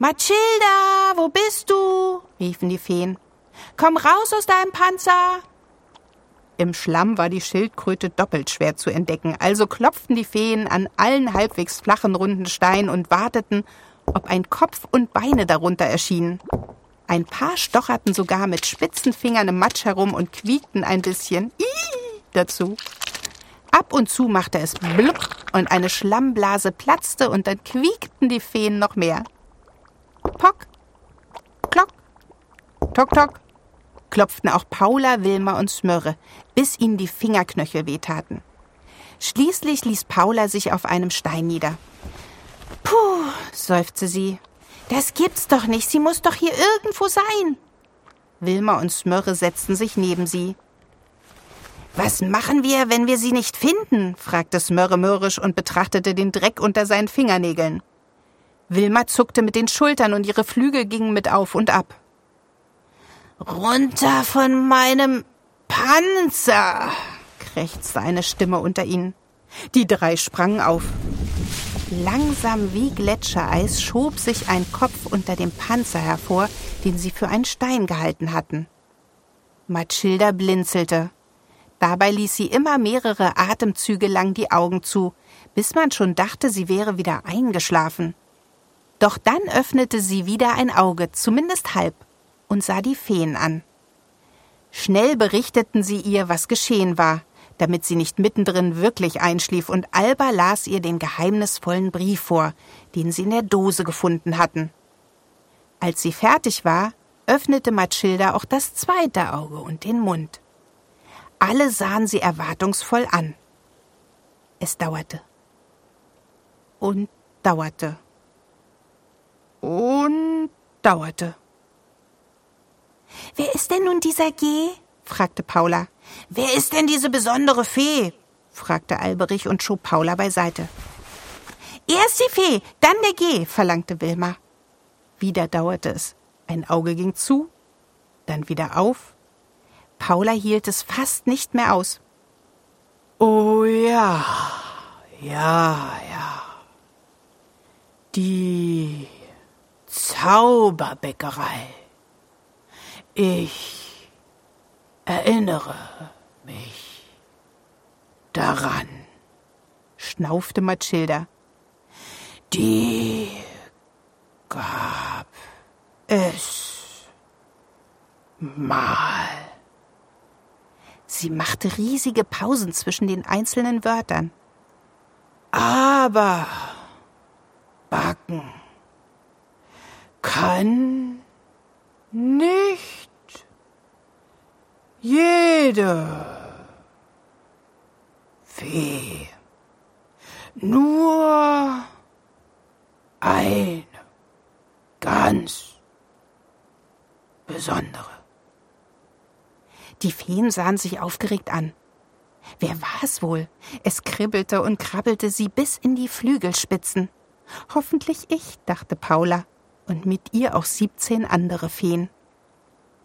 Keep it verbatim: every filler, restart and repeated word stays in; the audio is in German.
»Mathilda, wo bist du?« riefen die Feen. »Komm raus aus deinem Panzer!« Im Schlamm war die Schildkröte doppelt schwer zu entdecken, also klopften die Feen an allen halbwegs flachen, runden Steinen und warteten, ob ein Kopf und Beine darunter erschienen. Ein paar stocherten sogar mit spitzen Fingern im Matsch herum und quiekten ein bisschen Ih! dazu. Ab und zu machte es blub und eine Schlammblase platzte und dann quiekten die Feen noch mehr. Pock, klock, tok, tok, klopften auch Paula, Wilma und Smörre, bis ihnen die Fingerknöchel wehtaten. Schließlich ließ Paula sich auf einem Stein nieder. »Puh«, seufzte sie, »das gibt's doch nicht, sie muss doch hier irgendwo sein.« Wilma und Smörre setzten sich neben sie. »Was machen wir, wenn wir sie nicht finden?« fragte Smörre mürrisch und betrachtete den Dreck unter seinen Fingernägeln. Wilma zuckte mit den Schultern und ihre Flügel gingen mit auf und ab. »Runter von meinem Panzer«, krächzte eine Stimme unter ihnen. Die drei sprangen auf. Langsam wie Gletschereis schob sich ein Kopf unter dem Panzer hervor, den sie für einen Stein gehalten hatten. Mathilda blinzelte. Dabei ließ sie immer mehrere Atemzüge lang die Augen zu, bis man schon dachte, sie wäre wieder eingeschlafen. Doch dann öffnete sie wieder ein Auge, zumindest halb, und sah die Feen an. Schnell berichteten sie ihr, was geschehen war, damit sie nicht mittendrin wirklich einschlief, und Alba las ihr den geheimnisvollen Brief vor, den sie in der Dose gefunden hatten. Als sie fertig war, öffnete Mathilda auch das zweite Auge und den Mund. Alle sahen sie erwartungsvoll an. Es dauerte. Und dauerte. Und dauerte. »Wer ist denn nun dieser G?« fragte Paula. »Wer ist denn diese besondere Fee?« fragte Alberich und schob Paula beiseite. »Erst die Fee, dann der G«, verlangte Wilma. Wieder dauerte es. Ein Auge ging zu, dann wieder auf. Paula hielt es fast nicht mehr aus. »Oh ja, ja, ja. Die Zauberbäckerei. Ich erinnere mich daran«, schnaufte Mathilda. »Die gab es mal.« Sie machte riesige Pausen zwischen den einzelnen Wörtern. »Aber backen kann nicht jede Fee, nur eine ganz besondere.« Die Feen sahen sich aufgeregt an. Wer war es wohl? Es kribbelte und krabbelte sie bis in die Flügelspitzen. Hoffentlich ich, dachte Paula, und mit ihr auch siebzehn andere Feen.